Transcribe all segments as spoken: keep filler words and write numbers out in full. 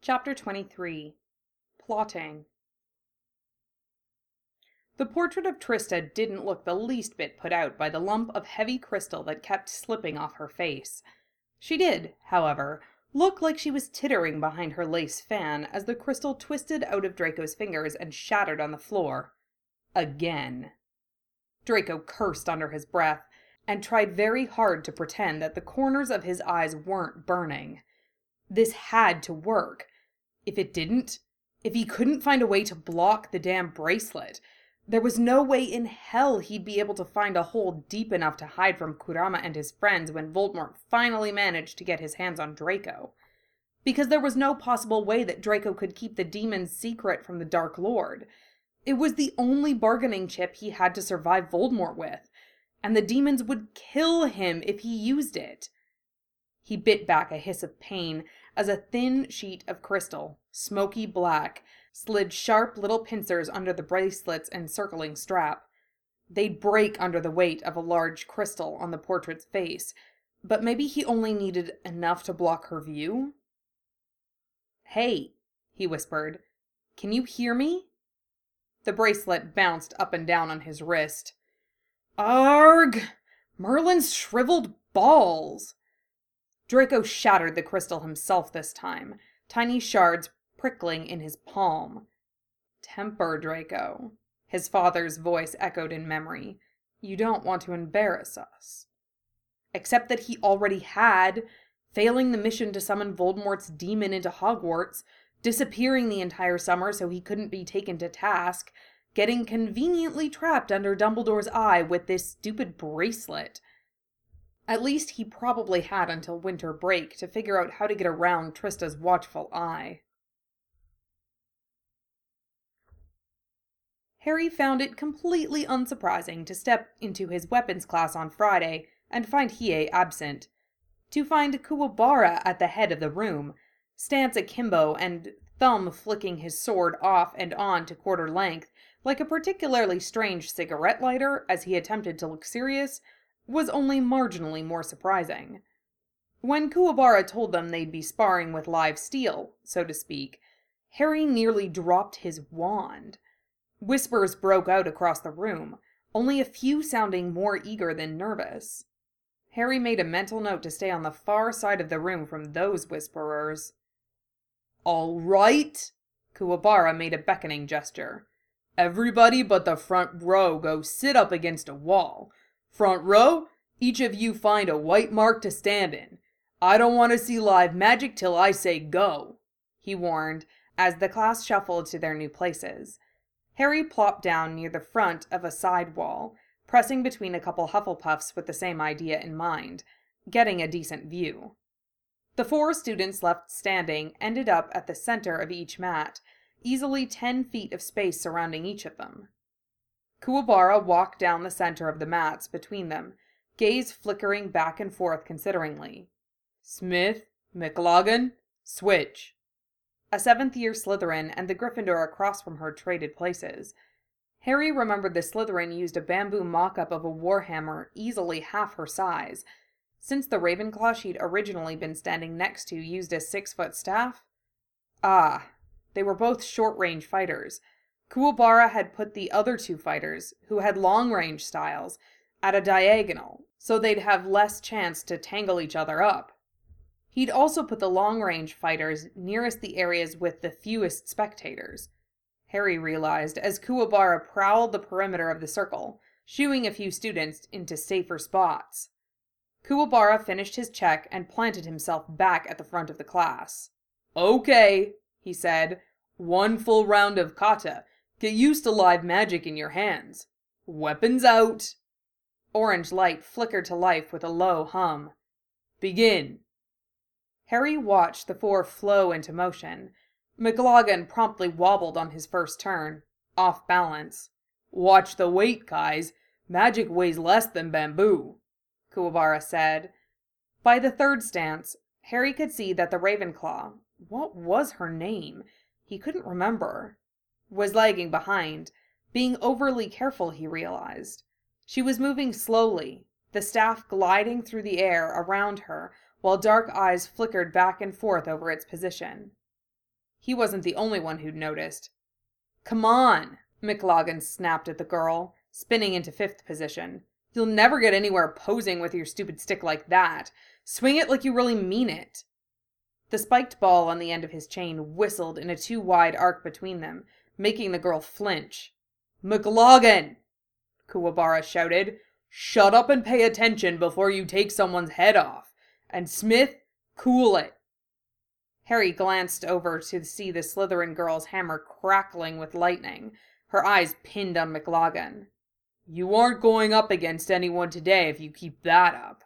Chapter twenty-three. Plotting. The portrait of Trista didn't look the least bit put out by the lump of heavy crystal that kept slipping off her face. She did, however, look like she was tittering behind her lace fan as the crystal twisted out of Draco's fingers and shattered on the floor. Again. Draco cursed under his breath and tried very hard to pretend that the corners of his eyes weren't burning. This had to work. If it didn't, if he couldn't find a way to block the damn bracelet, there was no way in hell he'd be able to find a hole deep enough to hide from Kurama and his friends when Voldemort finally managed to get his hands on Draco. Because there was no possible way that Draco could keep the demon's secret from the Dark Lord. It was the only bargaining chip he had to survive Voldemort with, and the demons would kill him if he used it. He bit back a hiss of pain as a thin sheet of crystal, smoky black, slid sharp little pincers under the bracelet's encircling strap. They'd break under the weight of a large crystal on the portrait's face, but maybe he only needed enough to block her view? "Hey," he whispered. "Can you hear me?" The bracelet bounced up and down on his wrist. Arg! Merlin's shriveled balls! Draco shattered the crystal himself this time, tiny shards prickling in his palm. "Temper, Draco," his father's voice echoed in memory. "You don't want to embarrass us." Except that he already had, failing the mission to summon Voldemort's demon into Hogwarts, disappearing the entire summer so he couldn't be taken to task, getting conveniently trapped under Dumbledore's eye with this stupid bracelet. At least he probably had until winter break to figure out how to get around Trista's watchful eye. Harry found it completely unsurprising to step into his weapons class on Friday and find Hiei absent. To find Kuwabara at the head of the room, stance akimbo and thumb flicking his sword off and on to quarter length, like a particularly strange cigarette lighter as he attempted to look serious, was only marginally more surprising. When Kuwabara told them they'd be sparring with live steel, so to speak, Harry nearly dropped his wand. Whispers broke out across the room, only a few sounding more eager than nervous. Harry made a mental note to stay on the far side of the room from those whisperers. "All right," Kuwabara made a beckoning gesture. "Everybody but the front row go sit up against a wall. Front row, each of you find a white mark to stand in. I don't want to see live magic till I say go," he warned, as the class shuffled to their new places. Harry plopped down near the front of a side wall, pressing between a couple Hufflepuffs with the same idea in mind, getting a decent view. The four students left standing ended up at the center of each mat, easily ten feet of space surrounding each of them. Kuwabara walked down the center of the mats between them, gaze flickering back and forth consideringly. "Smith, McLagan, switch." A seventh-year Slytherin and the Gryffindor across from her traded places. Harry remembered the Slytherin used a bamboo mock-up of a warhammer easily half her size, since the Ravenclaw she'd originally been standing next to used a six-foot staff. Ah, they were both short-range fighters. Kuwabara had put the other two fighters, who had long-range styles, at a diagonal, so they'd have less chance to tangle each other up. He'd also put the long-range fighters nearest the areas with the fewest spectators, Harry realized as Kuwabara prowled the perimeter of the circle, shooing a few students into safer spots. Kuwabara finished his check and planted himself back at the front of the class. "Okay," he said. "One full round of kata. Get used to live magic in your hands. Weapons out." Orange light flickered to life with a low hum. "Begin." Harry watched the four flow into motion. McLagan promptly wobbled on his first turn, off balance. "Watch the weight, guys. Magic weighs less than bamboo," Kuwabara said. By the third stance, Harry could see that the Ravenclaw, what was her name? He couldn't remember, was lagging behind, being overly careful, he realized. She was moving slowly, the staff gliding through the air around her, while dark eyes flickered back and forth over its position. He wasn't the only one who'd noticed. "Come on," McLagan snapped at the girl, spinning into fifth position. "You'll never get anywhere posing with your stupid stick like that. Swing it like you really mean it." The spiked ball on the end of his chain whistled in a too wide arc between them, making the girl flinch. "McLagan!" Kuwabara shouted. "Shut up and pay attention before you take someone's head off. And Smith, cool it." Harry glanced over to see the Slytherin girl's hammer crackling with lightning, her eyes pinned on McLagan. "You aren't going up against anyone today if you keep that up."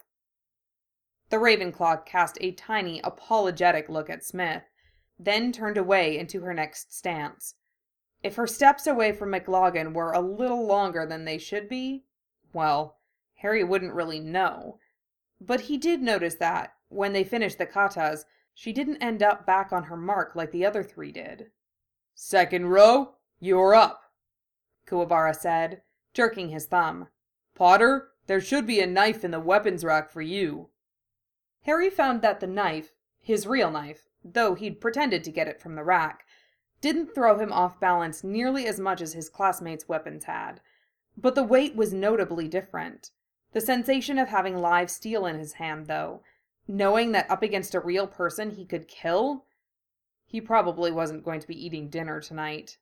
The Ravenclaw cast a tiny, apologetic look at Smith, then turned away into her next stance. If her steps away from McLagan were a little longer than they should be, well, Harry wouldn't really know. But he did notice that, when they finished the katas, she didn't end up back on her mark like the other three did. "Second row, you're up," Kuwabara said, jerking his thumb. "Potter, there should be a knife in the weapons rack for you." Harry found that the knife, his real knife, though he'd pretended to get it from the rack, didn't throw him off balance nearly as much as his classmates' weapons had. But the weight was notably different. The sensation of having live steel in his hand, though, knowing that up against a real person he could kill, he probably wasn't going to be eating dinner tonight.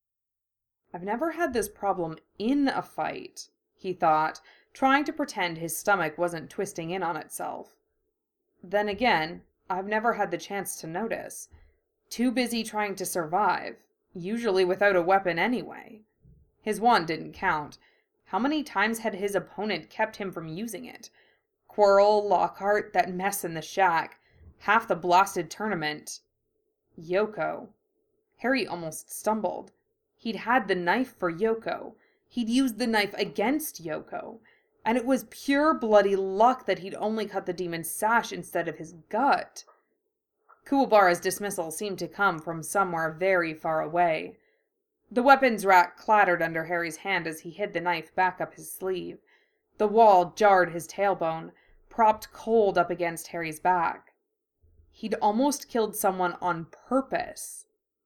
"I've never had this problem in a fight," he thought, trying to pretend his stomach wasn't twisting in on itself. Then again, I've never had the chance to notice. Too busy trying to survive, usually without a weapon anyway. His wand didn't count. How many times had his opponent kept him from using it? Quirrell, Lockhart, that mess in the shack, half the blasted tournament. Yoko. Harry almost stumbled. He'd had the knife for Yoko. He'd used the knife against Yoko. And it was pure bloody luck that he'd only cut the demon's sash instead of his gut. Kuwabara's dismissal seemed to come from somewhere very far away. The weapons rack clattered under Harry's hand as he hid the knife back up his sleeve. The wall jarred his tailbone, propped cold up against Harry's back. He'd almost killed someone on purpose.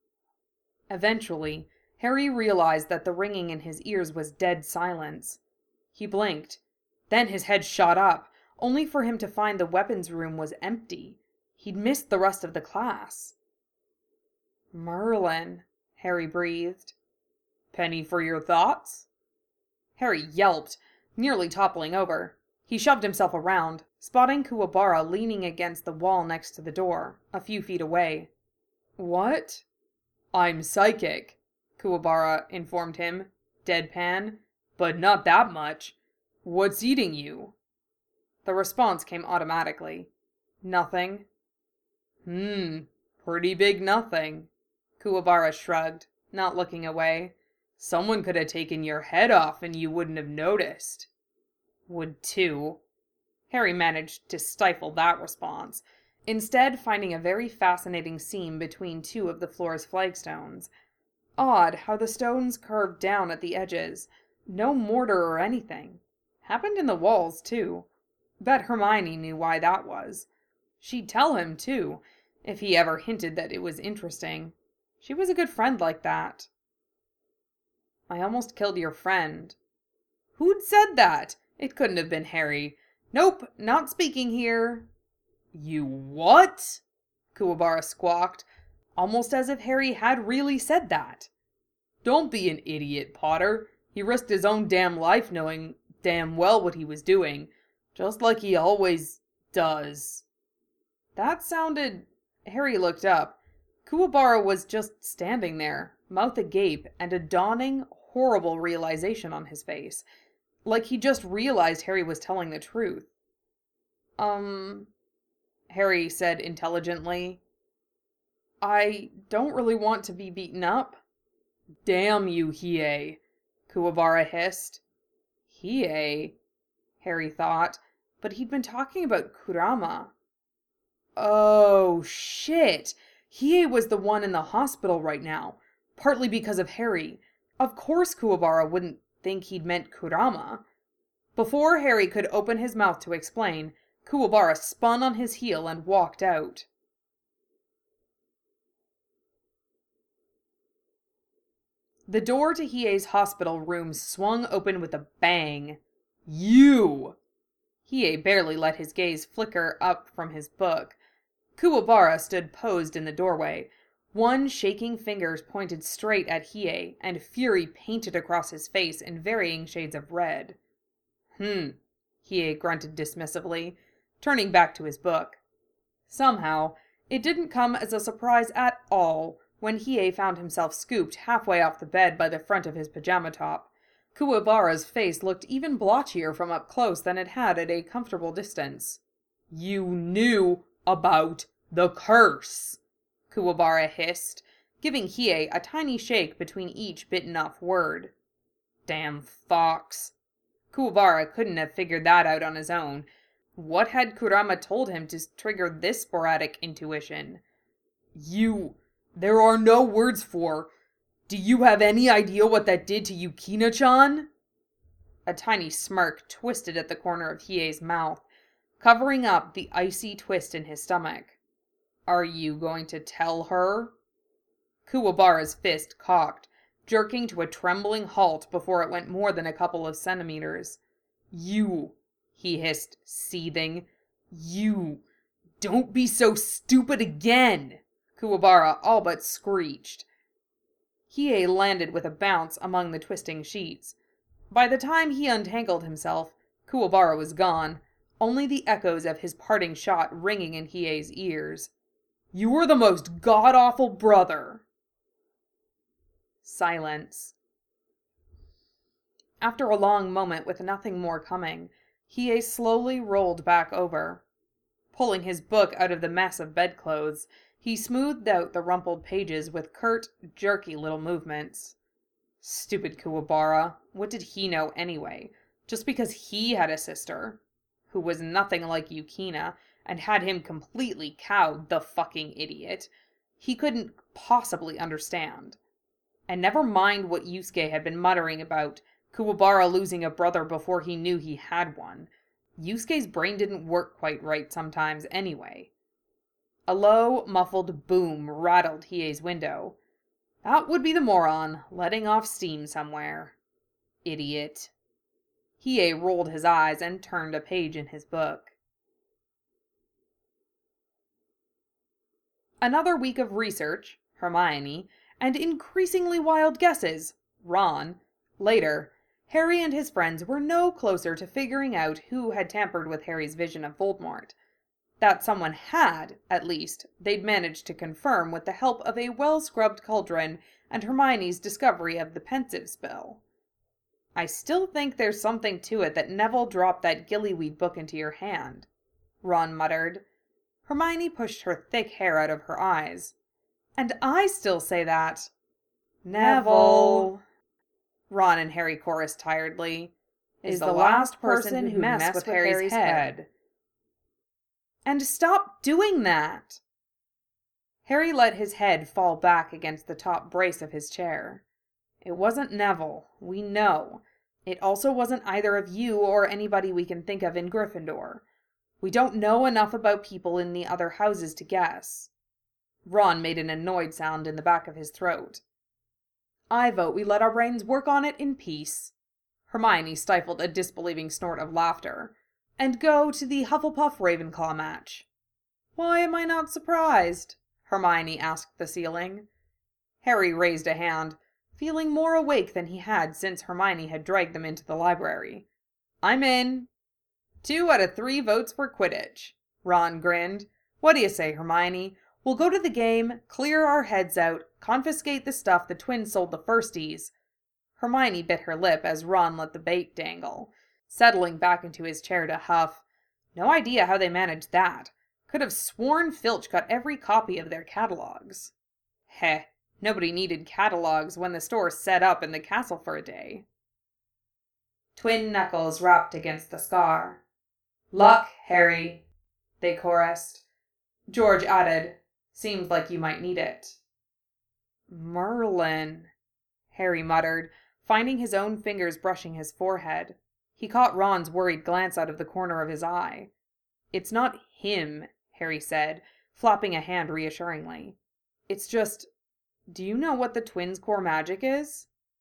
Eventually, Harry realized that the ringing in his ears was dead silence. He blinked. Then his head shot up, only for him to find the weapons room was empty. He'd missed the rest of the class. "Merlin," Harry breathed. "Penny for your thoughts?" Harry yelped, nearly toppling over. He shoved himself around, spotting Kuwabara leaning against the wall next to the door, a few feet away. "What?" "I'm psychic," Kuwabara informed him, deadpan. "But not that much. What's eating you?" The response came automatically. "Nothing." Hmm, pretty big nothing." Kuwabara shrugged, not looking away. "Someone could have taken your head off and you wouldn't have noticed." "Would too." Harry managed to stifle that response, instead finding a very fascinating seam between two of the floor's flagstones. Odd how the stones curved down at the edges. No mortar or anything. Happened in the walls, too. Bet Hermione knew why that was. She'd tell him, too, if he ever hinted that it was interesting. She was a good friend like that. "I almost killed your friend." "Who'd said that? It couldn't have been Harry. Nope, not speaking here." "You what?" Kuwabara squawked, almost as if Harry had really said that. "Don't be an idiot, Potter. He risked his own damn life knowing damn well what he was doing, just like he always does." That sounded... Harry looked up. Kuwabara was just standing there, mouth agape, and a dawning, horrible realization on his face. Like he just realized Harry was telling the truth. Um, Harry said intelligently. "I don't really want to be beaten up." "Damn you, Hiei," Kuwabara hissed. Hiei? Harry thought, but he'd been talking about Kurama. Oh, shit! Hiei was the one in the hospital right now, partly because of Harry. Of course Kuwabara wouldn't think he'd meant Kurama. Before Harry could open his mouth to explain, Kuwabara spun on his heel and walked out. The door to Hiei's hospital room swung open with a bang. You! Hiei barely let his gaze flicker up from his book. Kuwabara stood posed in the doorway. One shaking finger pointed straight at Hiei, and fury painted across his face in varying shades of red. Hmm, Hiei grunted dismissively, turning back to his book. Somehow, it didn't come as a surprise at all when Hiei found himself scooped halfway off the bed by the front of his pajama top. Kuwabara's face looked even blotchier from up close than it had at a comfortable distance. You knew about the curse, Kuwabara hissed, giving Hiei a tiny shake between each bitten-off word. Damn fox. Kuwabara couldn't have figured that out on his own. What had Kurama told him to trigger this sporadic intuition? You... There are no words for... Do you have any idea what that did to Yukina-chan? A tiny smirk twisted at the corner of Hiei's mouth, covering up the icy twist in his stomach. Are you going to tell her? Kuwabara's fist cocked, jerking to a trembling halt before it went more than a couple of centimeters. You, he hissed, seething. You, don't be so stupid again! Kuwabara all but screeched. Hiei landed with a bounce among the twisting sheets. By the time he untangled himself, Kuwabara was gone, only the echoes of his parting shot ringing in Hiei's ears. You were the most god-awful brother! Silence. After a long moment with nothing more coming, Hiei slowly rolled back over. Pulling his book out of the mess of bedclothes, he smoothed out the rumpled pages with curt, jerky little movements. Stupid Kuwabara. What did he know anyway? Just because he had a sister, who was nothing like Yukina, and had him completely cowed, the fucking idiot, he couldn't possibly understand. And never mind what Yusuke had been muttering about Kuwabara losing a brother before he knew he had one. Yusuke's brain didn't work quite right sometimes anyway. A low, muffled boom rattled Hiei's window. That would be the moron, letting off steam somewhere. Idiot. Hiei rolled his eyes and turned a page in his book. Another week of research, Hermione, and increasingly wild guesses, Ron. Later, Harry and his friends were no closer to figuring out who had tampered with Harry's vision of Voldemort. That someone had, at least, they'd managed to confirm with the help of a well-scrubbed cauldron and Hermione's discovery of the pensive spell. I still think there's something to it that Neville dropped that gillyweed book into your hand, Ron muttered. Hermione pushed her thick hair out of her eyes. And I still say that. Neville, Ron and Harry chorused tiredly, is the last person who messed with Harry's head. And stop doing that! Harry let his head fall back against the top brace of his chair. It wasn't Neville, we know. It also wasn't either of you or anybody we can think of in Gryffindor. We don't know enough about people in the other houses to guess. Ron made an annoyed sound in the back of his throat. I vote we let our brains work on it in peace. Hermione stifled a disbelieving snort of laughter. And go to the Hufflepuff-Ravenclaw match. Why am I not surprised? Hermione asked the ceiling. Harry raised a hand, feeling more awake than he had since Hermione had dragged them into the library. I'm in. Two out of three votes for Quidditch. Ron grinned. What do you say, Hermione? We'll go to the game, clear our heads out, confiscate the stuff the twins sold the firsties. Hermione bit her lip as Ron let the bait dangle, settling back into his chair to huff. No idea how they managed that. Could have sworn Filch got every copy of their catalogs. Heh, nobody needed catalogs when the store set up in the castle for a day. Twin knuckles rapped against the scar. Luck, Harry, they chorused. George added, seems like you might need it. Merlin, Harry muttered, finding his own fingers brushing his forehead. He caught Ron's worried glance out of the corner of his eye. It's not him, Harry said, flopping a hand reassuringly. It's just, do you know what the twins' core magic is?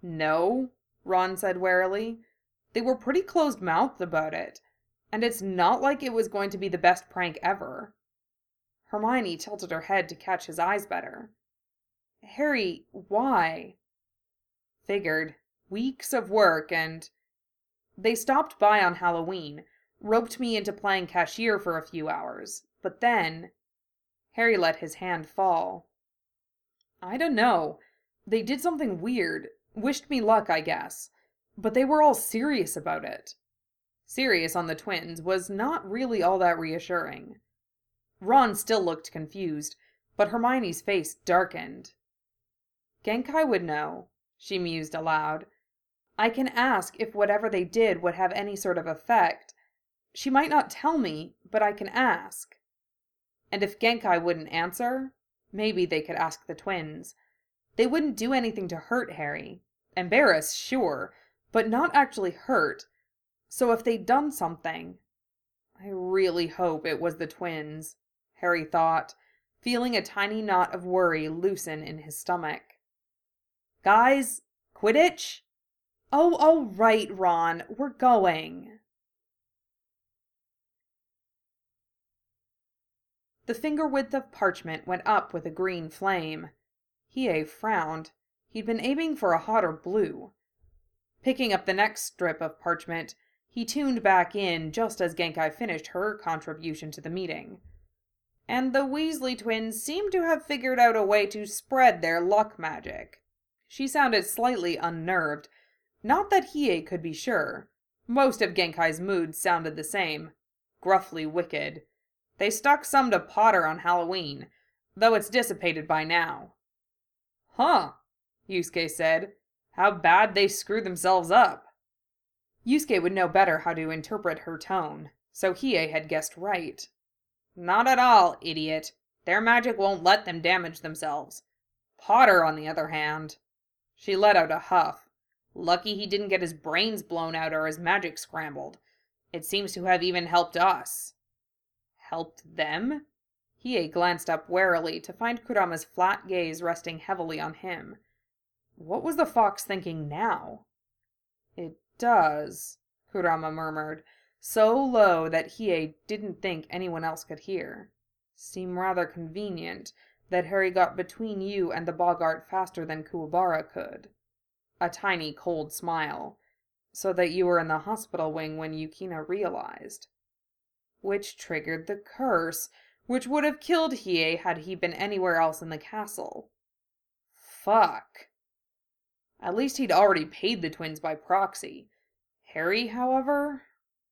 No, Ron said warily. They were pretty closed-mouthed about it, and it's not like it was going to be the best prank ever. Hermione tilted her head to catch his eyes better. Harry, why? Figured. Weeks of work and... They stopped by on Halloween, roped me into playing cashier for a few hours, but then... Harry let his hand fall. I don't know. They did something weird. Wished me luck, I guess. But they were all serious about it. Serious on the twins was not really all that reassuring. Ron still looked confused, but Hermione's face darkened. Genkai would know, she mused aloud. I can ask if whatever they did would have any sort of effect. She might not tell me, but I can ask. And if Genkai wouldn't answer, maybe they could ask the twins. They wouldn't do anything to hurt Harry. Embarrass, sure, but not actually hurt. So if they'd done something... I really hope it was the twins, Harry thought, feeling a tiny knot of worry loosen in his stomach. Guys, Quidditch? Oh, all right, Ron, we're going. The finger width of parchment went up with a green flame. Hiei frowned. He'd been aiming for a hotter blue. Picking up the next strip of parchment, he tuned back in just as Genkai finished her contribution to the meeting. And the Weasley twins seemed to have figured out a way to spread their luck magic. She sounded slightly unnerved. Not that Hiei could be sure. Most of Genkai's moods sounded the same. Gruffly wicked. They stuck some to Potter on Halloween, though it's dissipated by now. Huh, Yusuke said. How bad they screwed themselves up. Yusuke would know better how to interpret her tone, so Hiei had guessed right. Not at all, idiot. Their magic won't let them damage themselves. Potter, on the other hand... She let out a huff. Lucky he didn't get his brains blown out or his magic scrambled. It seems to have even helped us. Helped them? Hiei glanced up warily to find Kurama's flat gaze resting heavily on him. What was the fox thinking now? It does, Kurama murmured, so low that Hiei didn't think anyone else could hear. Seem rather convenient that Harry got between you and the Boggart faster than Kuwabara could. A tiny cold smile. So that you were in the hospital wing when Yukina realized. Which triggered the curse, which would have killed Hiei had he been anywhere else in the castle. Fuck. At least he'd already paid the twins by proxy. Harry, however...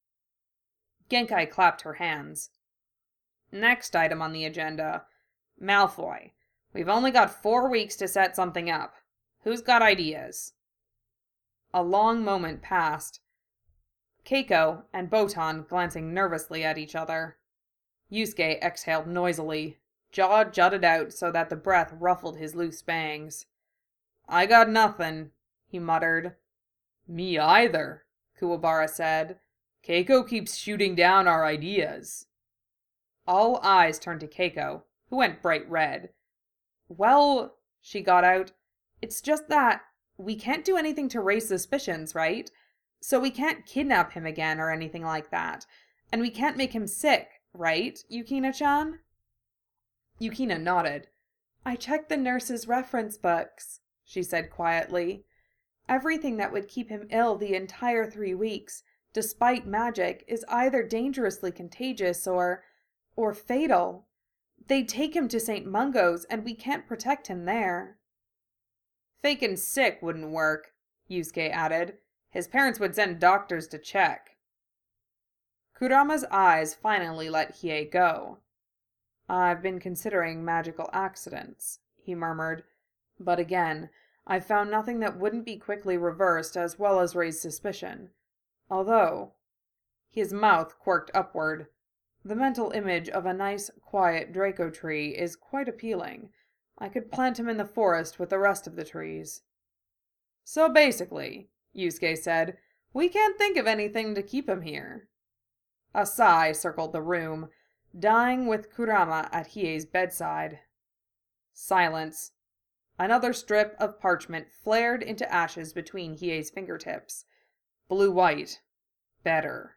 Genkai clapped her hands. Next item on the agenda. Malfoy. We've only got four weeks to set something up. Who's got ideas? A long moment passed. Keiko and Botan glancing nervously at each other. Yusuke exhaled noisily, jaw jutted out so that the breath ruffled his loose bangs. I got nothing, he muttered. Me either, Kuwabara said. Keiko keeps shooting down our ideas. All eyes turned to Keiko, who went bright red. Well, she got out, it's just that we can't do anything to raise suspicions, right? So we can't kidnap him again or anything like that. And we can't make him sick, right, Yukina-chan? Yukina nodded. I checked the nurse's reference books, she said quietly. Everything that would keep him ill the entire three weeks, despite magic, is either dangerously contagious or... or fatal. They'd take him to Saint Mungo's, and we can't protect him there. Fakin' sick wouldn't work, Yusuke added. His parents would send doctors to check. Kurama's eyes finally let Hiei go. I've been considering magical accidents, he murmured. But again, I've found nothing that wouldn't be quickly reversed as well as raise suspicion. Although... His mouth quirked upward. The mental image of a nice, quiet Draco tree is quite appealing. I could plant him in the forest with the rest of the trees. So basically, Yusuke said, we can't think of anything to keep him here. A sigh circled the room, dying with Kurama at Hiei's bedside. Silence. Another strip of parchment flared into ashes between Hiei's fingertips. Blue-white. Better.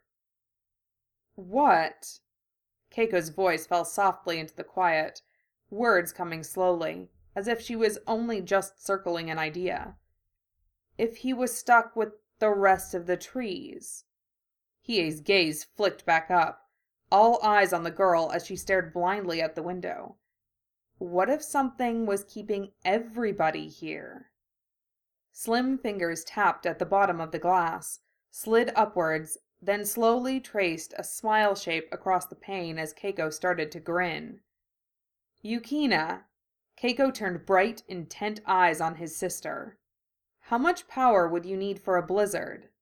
What? Keiko's voice fell softly into the quiet, words coming slowly, as if she was only just circling an idea. If he was stuck with the rest of the trees? Hiei's gaze flicked back up, all eyes on the girl as she stared blindly at the window. What if something was keeping everybody here? Slim fingers tapped at the bottom of the glass, slid upwards, then slowly traced a smile shape across the pane as Keiko started to grin. Yukina! Keiko turned bright, intent eyes on his sister. How much power would you need for a blizzard?